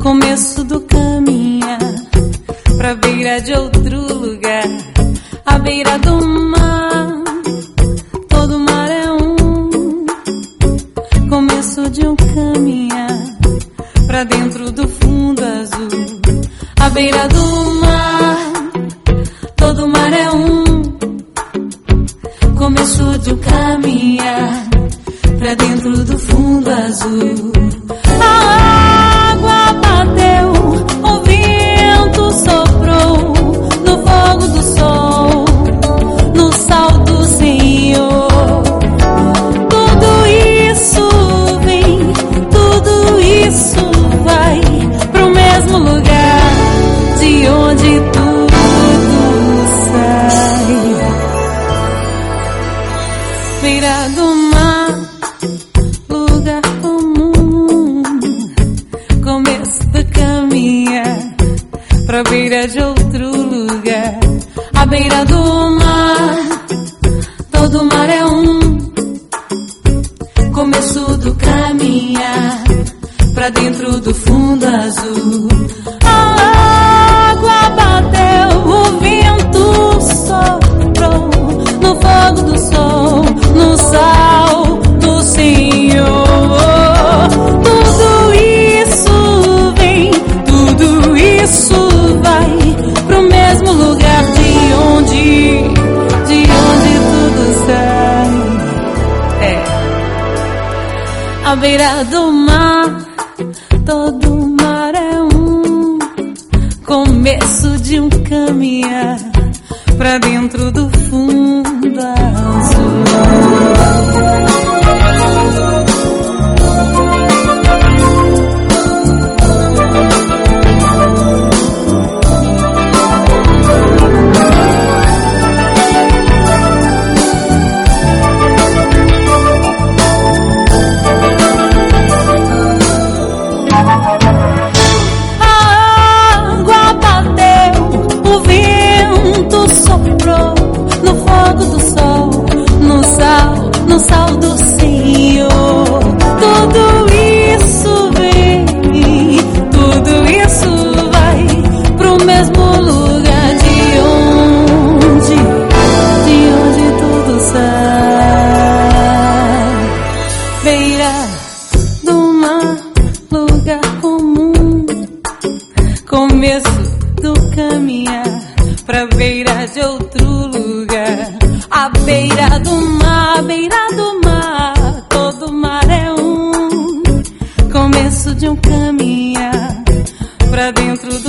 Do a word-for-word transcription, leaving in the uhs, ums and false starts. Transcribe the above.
começo do caminhar pra beira de outro lugar, à beira do mar. Todo mar é um começo de um caminhar pra dentro do fundo azul, à beira do mar. Todo mar é um começo de um caminhar pra dentro do fundo azul. A água bateu, o vento soprou, no fogo do sol, no sal do Senhor. Tudo isso vem, tudo isso vai pro mesmo lugar de onde tudo sai. Beira do mar, lugar comum, começo do caminhar pra beira de outro lugar, à beira do mar. Todo mar é um começo do caminhar pra dentro do fundo azul. A água bateu, o vento soprou, no fogo do sol, no sal do Senhor. Tudo isso vem, tudo isso vai pro mesmo lugar de onde, de onde tudo sai. É, à beira do mar, todo mar é um começo de um caminhar pra dentro do fundo azul. No sal do Senhor, tudo isso vem, tudo isso vai pro mesmo lugar de onde, de onde tudo sai. Beira do mar, lugar comum, começo do caminhar pra beira de outro lugar, à beira do mar, à beira do mar. Todo mar é um começo de um caminhar pra dentro do